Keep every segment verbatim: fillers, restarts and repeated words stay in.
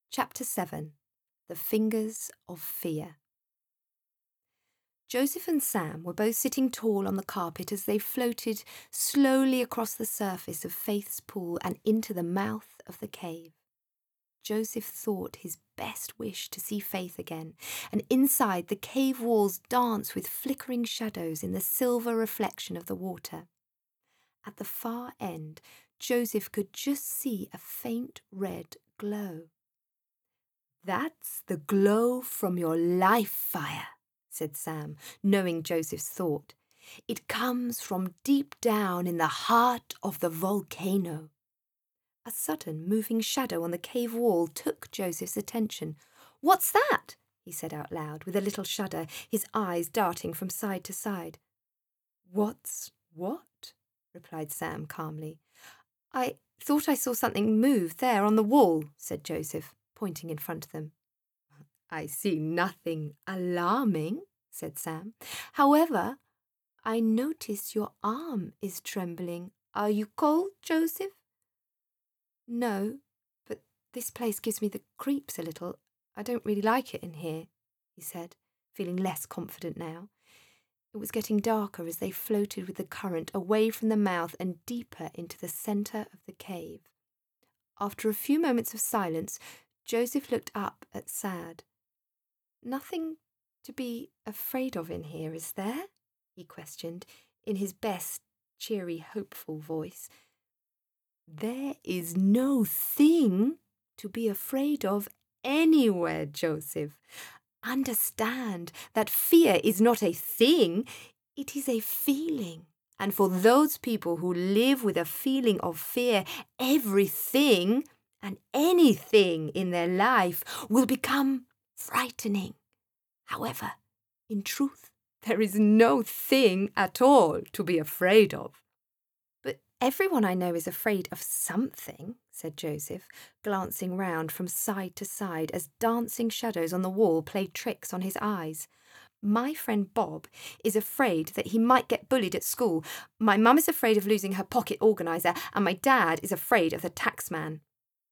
Chapter seven. The Fingers of Fear. Joseph and Sam were both sitting tall on the carpet as they floated slowly across the surface of Faith's pool and into the mouth of the cave. Joseph thought his best wish to see Faith again, and inside the cave walls danced with flickering shadows in the silver reflection of the water. At the far end, Joseph could just see a faint red glow. "That's the glow from your life fire," said Sam, knowing Joseph's thought. "It comes from deep down in the heart of the volcano." A sudden moving shadow on the cave wall took Joseph's attention. "What's that?" he said out loud, with a little shudder, his eyes darting from side to side. "What's what?" replied Sam calmly. "I thought I saw something move there on the wall," said Joseph, pointing in front of them. "I see nothing alarming," said Sam. "However, I notice your arm is trembling. Are you cold, Joseph?" "No, but this place gives me the creeps a little. I don't really like it in here," he said, feeling less confident now. It was getting darker as they floated with the current away from the mouth and deeper into the centre of the cave. After a few moments of silence, Joseph looked up at Sad. "Nothing to be afraid of in here, is there?" he questioned, in his best, cheery, hopeful voice. "There is no thing to be afraid of anywhere, Joseph. Understand that fear is not a thing, it is a feeling. And for those people who live with a feeling of fear, everything and anything in their life will become frightening. However, in truth, there is no thing at all to be afraid of." "But everyone I know is afraid of something," said Joseph, glancing round from side to side as dancing shadows on the wall played tricks on his eyes. "My friend Bob is afraid that he might get bullied at school. My mum is afraid of losing her pocket organiser, and my dad is afraid of the taxman."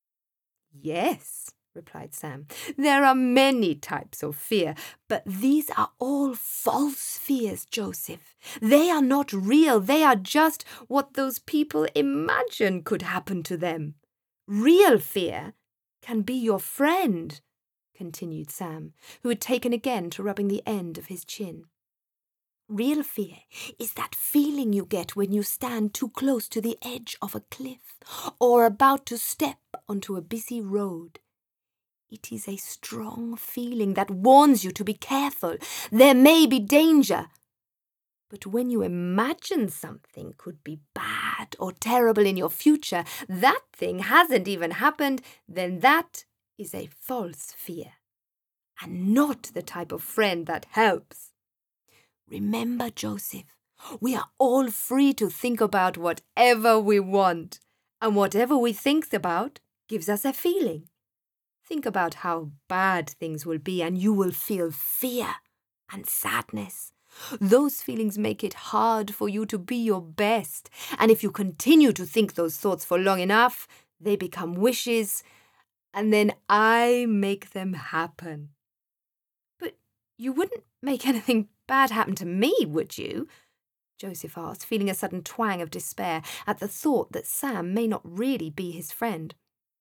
"Yes," replied Sam, "there are many types of fear, but these are all false fears, Joseph. They are not real. They are just what those people imagine could happen to them. Real fear can be your friend," continued Sam, who had taken again to rubbing the end of his chin. "Real fear is that feeling you get when you stand too close to the edge of a cliff or about to step onto a busy road. It is a strong feeling that warns you to be careful. There may be danger. But when you imagine something could be bad or terrible in your future, that thing hasn't even happened, then that is a false fear, and not the type of friend that helps. Remember, Joseph, we are all free to think about whatever we want, and whatever we think about gives us a feeling. Think about how bad things will be, and you will feel fear and sadness. Those feelings make it hard for you to be your best, and if you continue to think those thoughts for long enough, they become wishes, and then I make them happen." "But you wouldn't make anything bad happen to me, would you?" Joseph asked, feeling a sudden twang of despair at the thought that Sam may not really be his friend.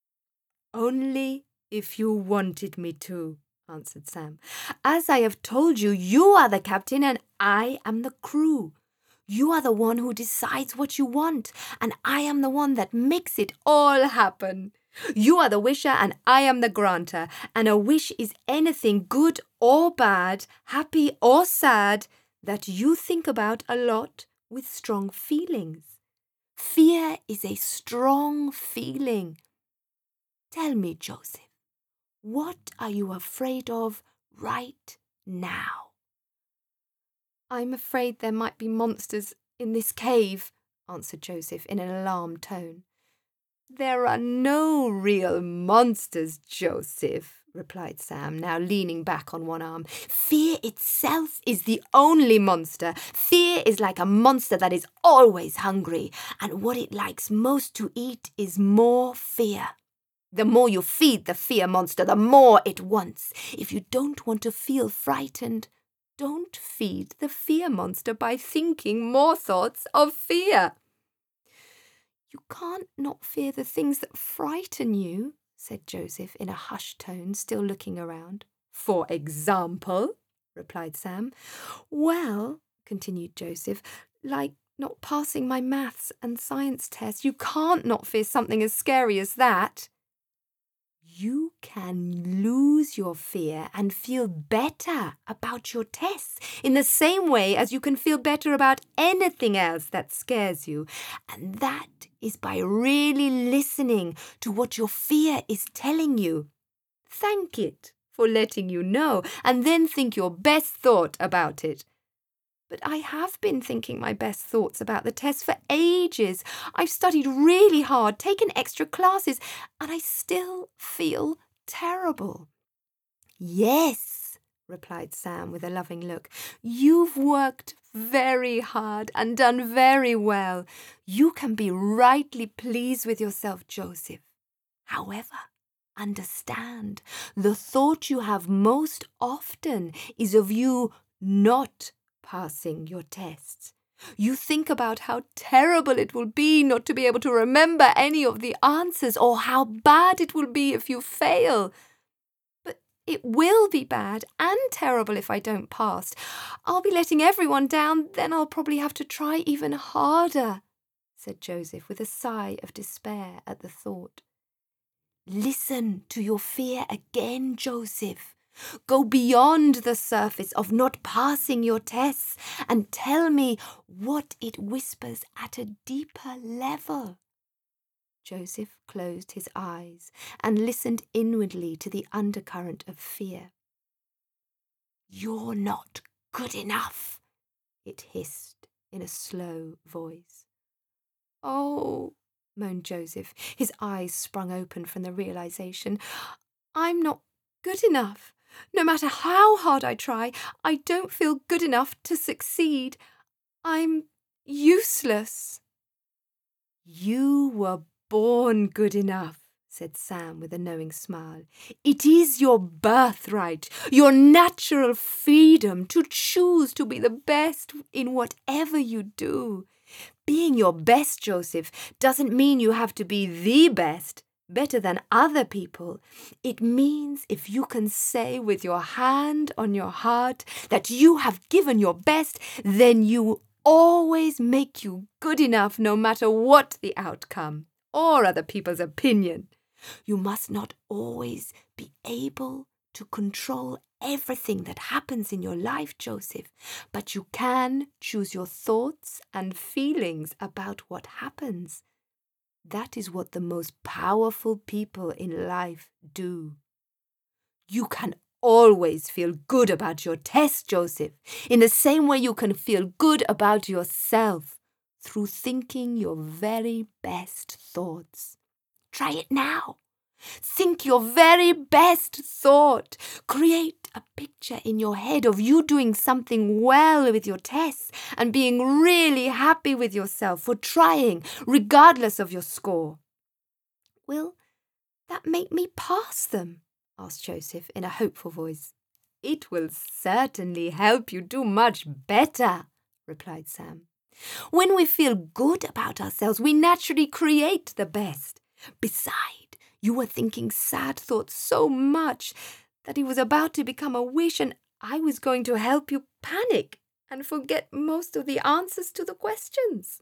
"Only if you wanted me to," answered Sam. "As I have told you, you are the captain and I am the crew. You are the one who decides what you want, and I am the one that makes it all happen. You are the wisher and I am the granter, and a wish is anything good or bad, happy or sad, that you think about a lot with strong feelings. Fear is a strong feeling. Tell me, Joseph, what are you afraid of right now?" "I'm afraid there might be monsters in this cave," answered Joseph in an alarmed tone. "There are no real monsters, Joseph," replied Sam, now leaning back on one arm. "Fear itself is the only monster. Fear is like a monster that is always hungry, and what it likes most to eat is more fear. The more you feed the fear monster, the more it wants. If you don't want to feel frightened, don't feed the fear monster by thinking more thoughts of fear. You can't not fear the things that frighten you, said Joseph in a hushed tone, still looking around. For example, replied Sam. Well, continued Joseph, like not passing my maths and science tests. You can't not fear something as scary as that. You can lose your fear and feel better about your tests in the same way as you can feel better about anything else that scares you. And that is by really listening to what your fear is telling you. Thank it for letting you know, and then think your best thought about it. But I have been thinking my best thoughts about the test for ages. I've studied really hard, taken extra classes, and I still feel terrible. Yes, replied Sam with a loving look. You've worked very hard and done very well. You can be rightly pleased with yourself, Joseph. However, understand, the thought you have most often is of you not passing your tests. You think about how terrible it will be not to be able to remember any of the answers, or how bad it will be if you fail. But it will be bad and terrible if I don't pass. I'll be letting everyone down, then I'll probably have to try even harder, said Joseph with a sigh of despair at the thought. Listen to your fear again, Joseph. Go beyond the surface of not passing your tests and tell me what it whispers at a deeper level. Joseph closed his eyes and listened inwardly to the undercurrent of fear. You're not good enough, it hissed in a slow voice. Oh, moaned Joseph, his eyes sprung open from the realization. I'm not good enough. No matter how hard I try, I don't feel good enough to succeed. I'm useless. You were born good enough, said Sam with a knowing smile. It is your birthright, your natural freedom to choose to be the best in whatever you do. Being your best, Joseph, doesn't mean you have to be the best. Better than other people. It means if you can say with your hand on your heart that you have given your best, then you always make you good enough no matter what the outcome or other people's opinion. You must not always be able to control everything that happens in your life, Joseph, but you can choose your thoughts and feelings about what happens. That is what the most powerful people in life do. You can always feel good about your test, Joseph, in the same way you can feel good about yourself, through thinking your very best thoughts. Try it now. Think your very best thought. Create a picture in your head of you doing something well with your tests and being really happy with yourself for trying, regardless of your score. Will that make me pass them? Asked Joseph in a hopeful voice. It will certainly help you do much better, replied Sam. When we feel good about ourselves, we naturally create the best. Besides, you were thinking sad thoughts so much that it was about to become a wish, and I was going to help you panic and forget most of the answers to the questions.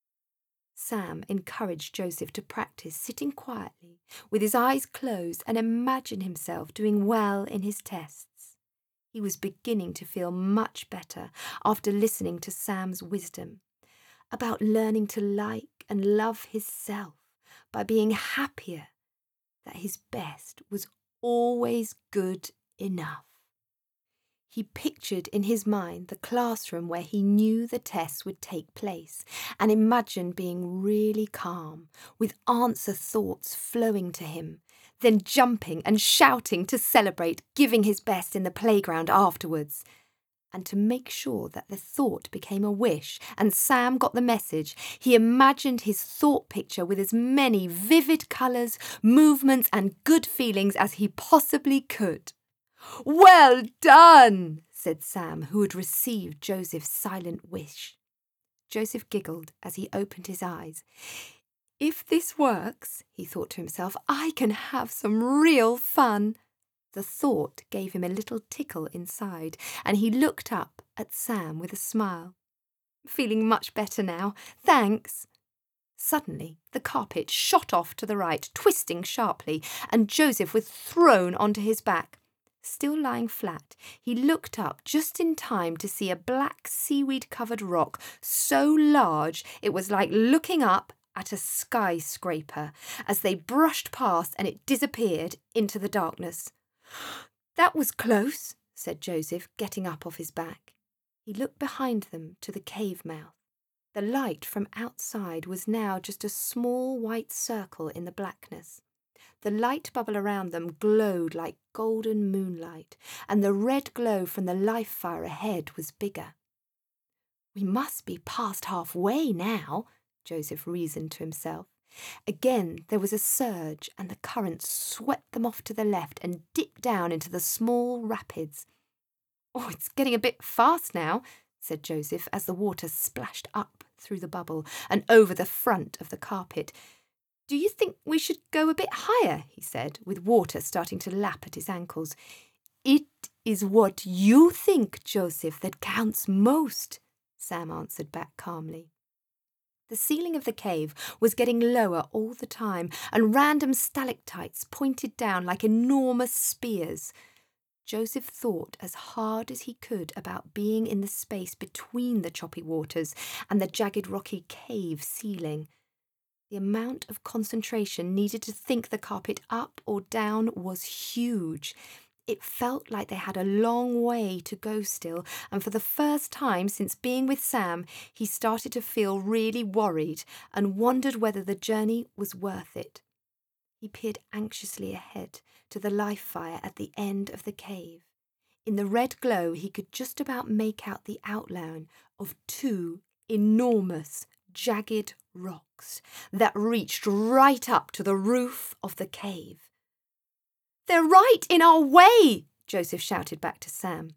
Sam encouraged Joseph to practice sitting quietly with his eyes closed and imagine himself doing well in his tests. He was beginning to feel much better after listening to Sam's wisdom about learning to like and love himself by being happier, that his best was always good enough. He pictured in his mind the classroom where he knew the tests would take place and imagined being really calm, with answer thoughts flowing to him, then jumping and shouting to celebrate, giving his best in the playground afterwards. And to make sure that the thought became a wish and Sam got the message, he imagined his thought picture with as many vivid colours, movements and good feelings as he possibly could. "Well done," said Sam, who had received Joseph's silent wish. Joseph giggled as he opened his eyes. "If this works," he thought to himself, "I can have some real fun." The thought gave him a little tickle inside, and he looked up at Sam with a smile. "Feeling much better now, thanks." Suddenly, the carpet shot off to the right, twisting sharply, and Joseph was thrown onto his back. Still lying flat, he looked up just in time to see a black seaweed-covered rock so large it was like looking up at a skyscraper as they brushed past and it disappeared into the darkness. "That was close," said Joseph, getting up off his back. He looked behind them to the cave mouth. The light from outside was now just a small white circle in the blackness. The light bubble around them glowed like golden moonlight, and the red glow from the life fire ahead was bigger. "We must be past halfway now," Joseph reasoned to himself. Again there was a surge, and the current swept them off to the left and dipped down into the small rapids. "Oh, it's getting a bit fast now," said Joseph as the water splashed up through the bubble and over the front of the carpet. "Do you think we should go a bit higher?" he said, with water starting to lap at his ankles. "It is what you think, Joseph, that counts most," Sam answered back calmly. The ceiling of the cave was getting lower all the time, and random stalactites pointed down like enormous spears. Joseph thought as hard as he could about being in the space between the choppy waters and the jagged rocky cave ceiling. The amount of concentration needed to think the carpet up or down was huge. It felt like they had a long way to go still, and for the first time since being with Sam, he started to feel really worried and wondered whether the journey was worth it. He peered anxiously ahead to the life fire at the end of the cave. In the red glow, he could just about make out the outline of two enormous, jagged rocks that reached right up to the roof of the cave. "They're right in our way," Joseph shouted back to Sam.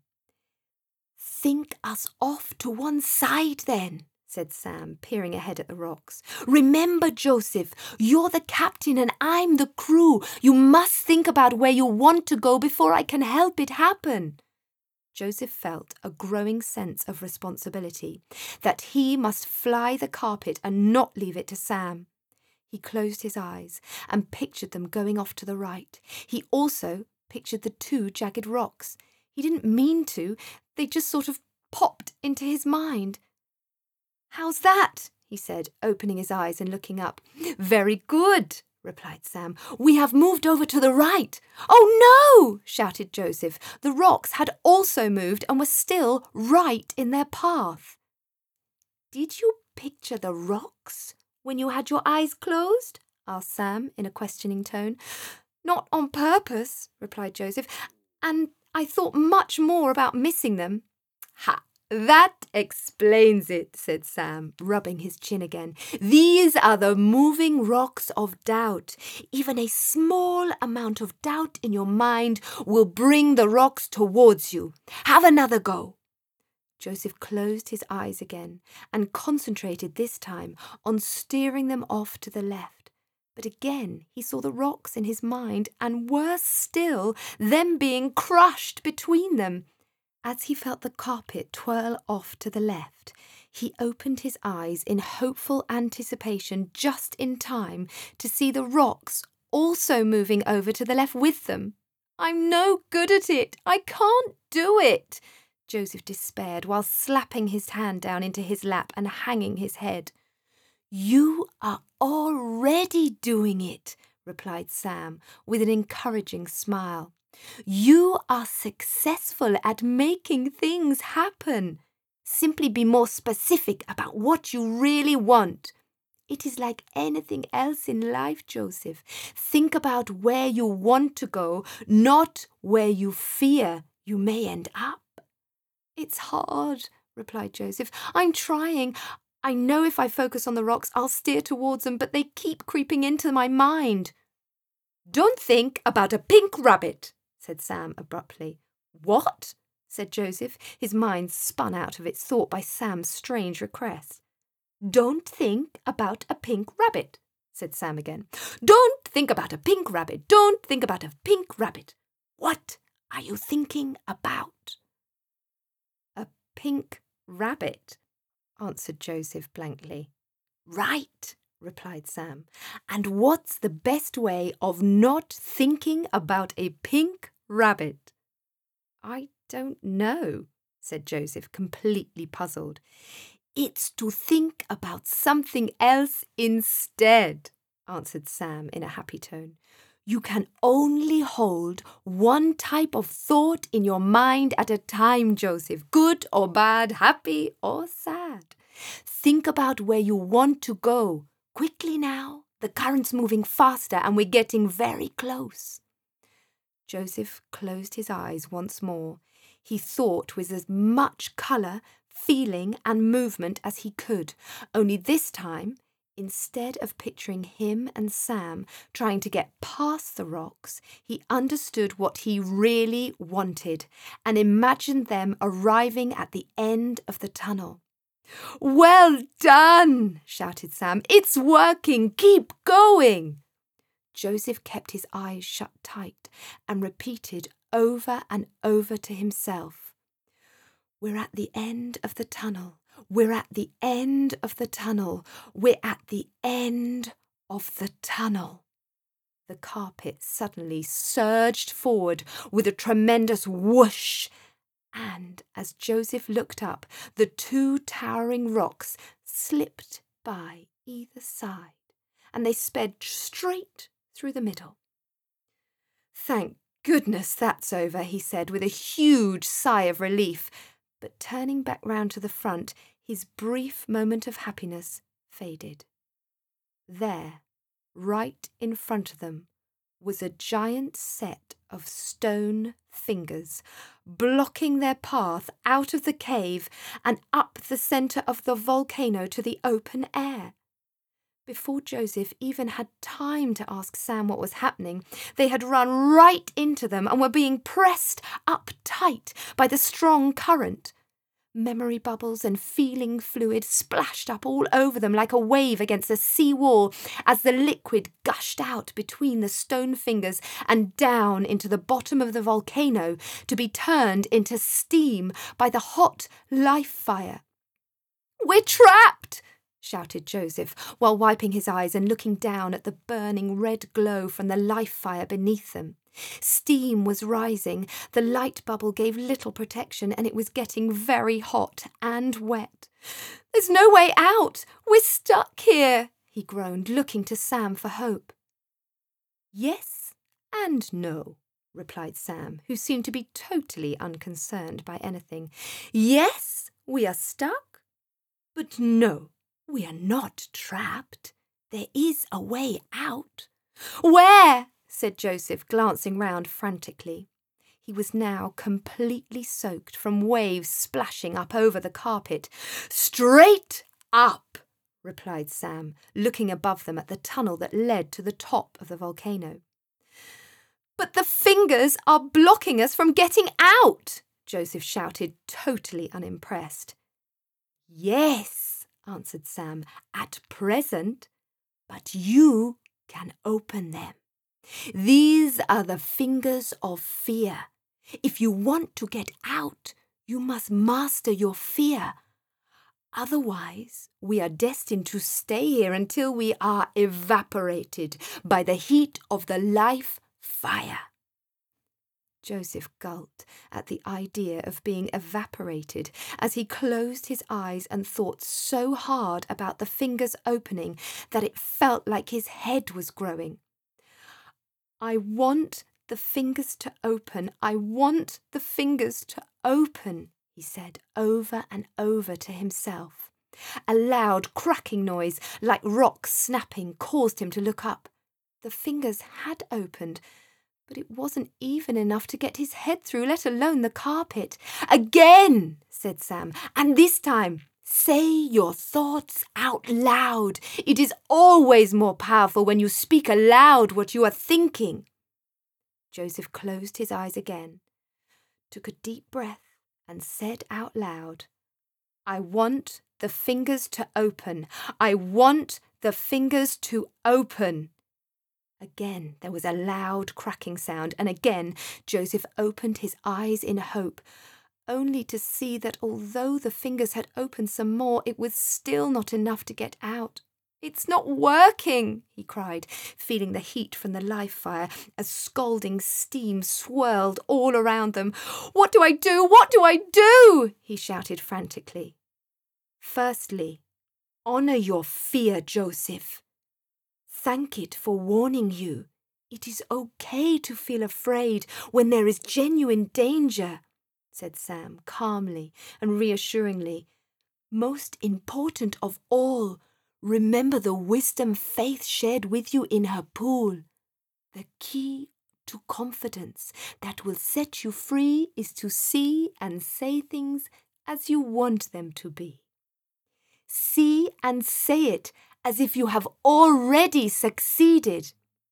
"Think us off to one side then," said Sam, peering ahead at the rocks. "Remember, Joseph, you're the captain and I'm the crew. You must think about where you want to go before I can help it happen." Joseph felt a growing sense of responsibility, that he must fly the carpet and not leave it to Sam. He closed his eyes and pictured them going off to the right. He also pictured the two jagged rocks. He didn't mean to, they just sort of popped into his mind. "How's that?" he said, opening his eyes and looking up. "Very good," replied Sam. "We have moved over to the right." "Oh no!" shouted Joseph. The rocks had also moved and were still right in their path. "Did you picture the rocks when you had your eyes closed?" asked Sam in a questioning tone. "Not on purpose," replied Joseph, "and I thought much more about missing them." "Ha! That explains it," said Sam, rubbing his chin again. "These are the moving rocks of doubt. Even a small amount of doubt in your mind will bring the rocks towards you. Have another go." Joseph closed his eyes again and concentrated this time on steering them off to the left. But again he saw the rocks in his mind, and worse still, them being crushed between them. As he felt the carpet twirl off to the left, he opened his eyes in hopeful anticipation just in time to see the rocks also moving over to the left with them. "I'm no good at it. I can't do it," Joseph despaired while slapping his hand down into his lap and hanging his head. "You are already doing it," replied Sam with an encouraging smile. "You are successful at making things happen. Simply be more specific about what you really want. It is like anything else in life, Joseph. Think about where you want to go, not where you fear you may end up." "It's hard," replied Joseph. "I'm trying. I know if I focus on the rocks, I'll steer towards them, but they keep creeping into my mind." "Don't think about a pink rabbit," said Sam abruptly. "What?" said Joseph, his mind spun out of its thought by Sam's strange request. "Don't think about a pink rabbit," said Sam again. "Don't think about a pink rabbit. Don't think about a pink rabbit. What are you thinking about?" "A pink rabbit," answered Joseph blankly. "Right," replied Sam. "And what's the best way of not thinking about a pink rabbit?" "I don't know," said Joseph, completely puzzled. "It's to think about something else instead," answered Sam in a happy tone. "You can only hold one type of thought in your mind at a time, Joseph, good or bad, happy or sad. Think about where you want to go. Quickly now, the current's moving faster and we're getting very close." Joseph closed his eyes once more. He thought with as much colour, feeling and movement as he could, only this time, instead of picturing him and Sam trying to get past the rocks, he understood what he really wanted and imagined them arriving at the end of the tunnel. "Well done!" shouted Sam. "It's working! Keep going!" Joseph kept his eyes shut tight and repeated over and over to himself, "We're at the end of the tunnel. We're at the end of the tunnel. We're at the end of the tunnel." The carpet suddenly surged forward with a tremendous whoosh, and as Joseph looked up, the two towering rocks slipped by either side, and they sped straight through the middle. "Thank goodness that's over," he said with a huge sigh of relief, but turning back round to the front, his brief moment of happiness faded. There, right in front of them, was a giant set of stone fingers, blocking their path out of the cave and up the centre of the volcano to the open air. Before Joseph even had time to ask Sam what was happening, they had run right into them and were being pressed up tight by the strong current. Memory bubbles and feeling fluid splashed up all over them like a wave against a sea wall as the liquid gushed out between the stone fingers and down into the bottom of the volcano to be turned into steam by the hot life fire. "We're trapped!" shouted Joseph, while wiping his eyes and looking down at the burning red glow from the life fire beneath them. Steam was rising, the light bubble gave little protection, and it was getting very hot and wet. "There's no way out! We're stuck here!" he groaned, looking to Sam for hope. "Yes and no," replied Sam, who seemed to be totally unconcerned by anything. "Yes, we are stuck, but no, we are not trapped. There is a way out." "Where?" said Joseph, glancing round frantically. He was now completely soaked from waves splashing up over the carpet. "Straight up," replied Sam, looking above them at the tunnel that led to the top of the volcano. "But the fingers are blocking us from getting out," Joseph shouted, totally unimpressed. "Yes," answered Sam, "at present, but you can open them. These are the fingers of fear. If you want to get out, you must master your fear. Otherwise, we are destined to stay here until we are evaporated by the heat of the life fire." Joseph gulped at the idea of being evaporated as he closed his eyes and thought so hard about the fingers opening that it felt like his head was growing. "I want the fingers to open. I want the fingers to open," he said over and over to himself. A loud cracking noise, like rocks snapping, caused him to look up. The fingers had opened, but it wasn't even enough to get his head through, let alone the carpet. "Again," said Sam, "and this time, say your thoughts out loud. It is always more powerful when you speak aloud what you are thinking." Joseph closed his eyes again, took a deep breath, and said out loud, "I want the fingers to open. I want the fingers to open." Again there was a loud cracking sound, and again Joseph opened his eyes in hope, only to see that although the fingers had opened some more, it was still not enough to get out. "It's not working," he cried, feeling the heat from the live fire as scalding steam swirled all around them. "What do I do? What do I do?" he shouted frantically. "Firstly, honour your fear, Joseph. Thank it for warning you. It is okay to feel afraid when there is genuine danger," said Sam calmly and reassuringly. "Most important of all, remember the wisdom Faith shared with you in her pool. The key to confidence that will set you free is to see and say things as you want them to be. See and say it as if you have already succeeded."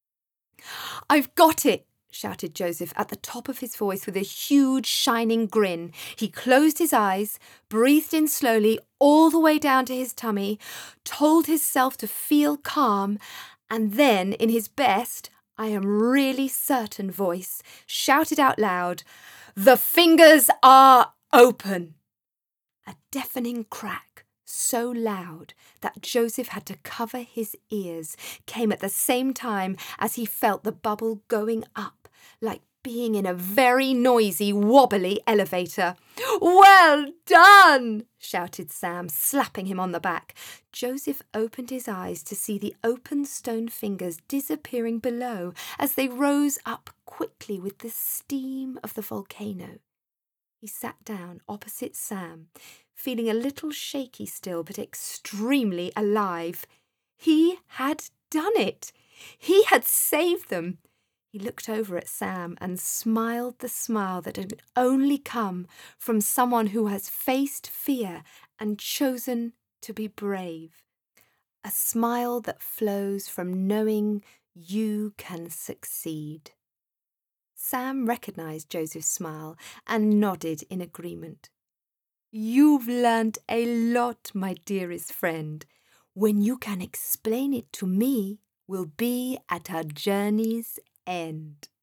"I've got it," shouted Joseph at the top of his voice with a huge shining grin. He closed his eyes, breathed in slowly all the way down to his tummy, told himself to feel calm, and then, in his best, I am really certain voice, shouted out loud, "The fingers are open!" A deafening crack, so loud that Joseph had to cover his ears, came at the same time as he felt the bubble going up, like being in a very noisy, wobbly elevator. "Well done!" shouted Sam, slapping him on the back. Joseph opened his eyes to see the open stone fingers disappearing below as they rose up quickly with the steam of the volcano. He sat down opposite Sam, feeling a little shaky still, but extremely alive. He had done it. He had saved them. He looked over at Sam and smiled the smile that had only come from someone who has faced fear and chosen to be brave. A smile that flows from knowing you can succeed. Sam recognised Joseph's smile and nodded in agreement. "You've learned a lot, my dearest friend. When you can explain it to me, we'll be at our journey's end."